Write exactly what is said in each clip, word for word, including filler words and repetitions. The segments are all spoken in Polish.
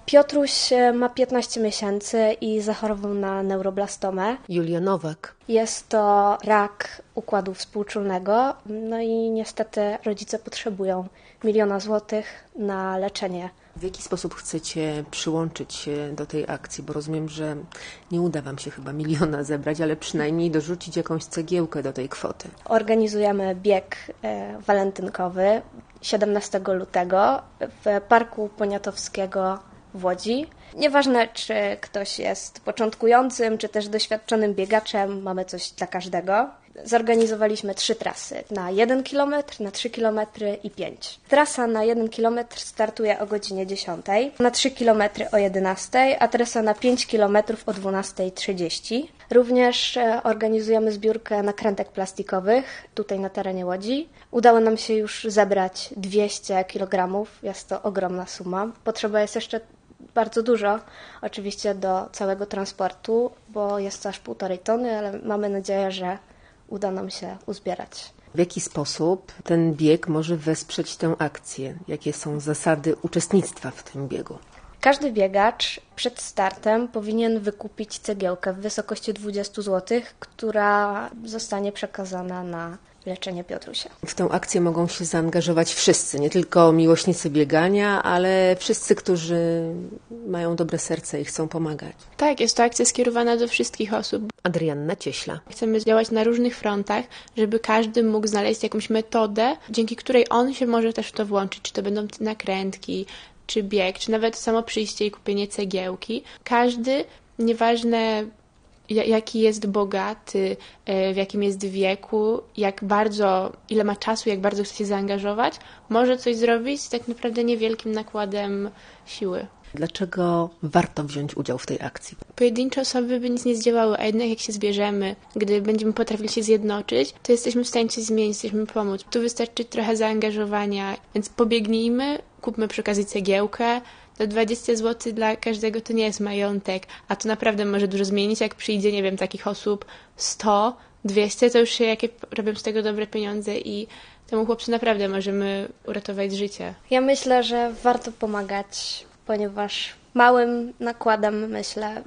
Piotruś ma piętnaście miesięcy i zachorował na neuroblastomę. Julia Nowak. Jest to rak układu współczulnego, no i niestety rodzice potrzebują miliona złotych na leczenie. W jaki sposób chcecie przyłączyć się do tej akcji? Bo rozumiem, że nie uda Wam się chyba miliona zebrać, ale przynajmniej dorzucić jakąś cegiełkę do tej kwoty. Organizujemy bieg e, walentynkowy siedemnastego lutego w Parku Poniatowskiego w Łodzi. Nieważne, czy ktoś jest początkującym, czy też doświadczonym biegaczem, mamy coś dla każdego. Zorganizowaliśmy trzy trasy. Na jeden kilometr, na trzy kilometry i pięć. Trasa na jeden kilometr startuje o godzinie dziesiątej, na trzy kilometry o jedenastej, a trasa na pięć kilometrów o dwunasta trzydzieści. Również organizujemy zbiórkę nakrętek plastikowych tutaj na terenie Łodzi. Udało nam się już zebrać dwieście kilogramów. Jest to ogromna suma. Potrzeba jest jeszcze bardzo dużo, oczywiście do całego transportu, bo jest to aż półtorej tony, ale mamy nadzieję, że uda nam się uzbierać. W jaki sposób ten bieg może wesprzeć tę akcję? Jakie są zasady uczestnictwa w tym biegu? Każdy biegacz przed startem powinien wykupić cegiełkę w wysokości dwadzieścia złotych, która zostanie przekazana na leczenie Piotrusia. W tę akcję mogą się zaangażować wszyscy, nie tylko miłośnicy biegania, ale wszyscy, którzy mają dobre serce i chcą pomagać. Tak, jest to akcja skierowana do wszystkich osób. Adrianna Cieśla. Chcemy działać na różnych frontach, żeby każdy mógł znaleźć jakąś metodę, dzięki której on się może też w to włączyć, czy to będą nakrętki, czy bieg, czy nawet samo przyjście i kupienie cegiełki. Każdy, nieważne jaki jest bogaty, w jakim jest wieku, jak bardzo, ile ma czasu, jak bardzo chce się zaangażować, może coś zrobić z tak naprawdę niewielkim nakładem siły. Dlaczego warto wziąć udział w tej akcji? Pojedyncze osoby by nic nie zdziałały, a jednak jak się zbierzemy, gdy będziemy potrafili się zjednoczyć, to jesteśmy w stanie coś zmienić, jesteśmy pomóc. Tu wystarczy trochę zaangażowania, więc pobiegnijmy, kupmy przy okazji cegiełkę. To dwadzieścia złotych dla każdego to nie jest majątek, a to naprawdę może dużo zmienić, jak przyjdzie, nie wiem, takich osób sto, dwieście, to już się jakie robią z tego dobre pieniądze i temu chłopcu naprawdę możemy uratować życie. Ja myślę, że warto pomagać, ponieważ małym nakładem, myślę,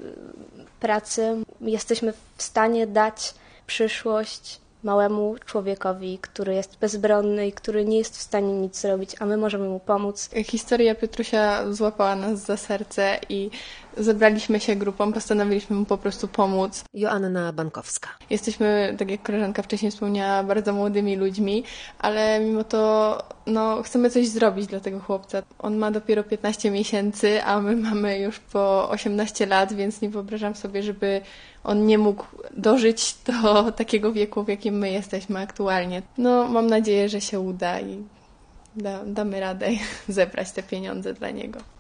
pracy jesteśmy w stanie dać przyszłość małemu człowiekowi, który jest bezbronny i który nie jest w stanie nic zrobić, a my możemy mu pomóc. Historia Piotrusia złapała nas za serce i zebraliśmy się grupą, postanowiliśmy mu po prostu pomóc. Joanna Bankowska. Jesteśmy, tak jak koleżanka wcześniej wspomniała, bardzo młodymi ludźmi, ale mimo to no, chcemy coś zrobić dla tego chłopca. On ma dopiero piętnaście miesięcy, a my mamy już po osiemnaście lat, więc nie wyobrażam sobie, żeby on nie mógł dożyć do takiego wieku, w jakim my jesteśmy aktualnie. No, mam nadzieję, że się uda i da, damy radę zebrać te pieniądze dla niego.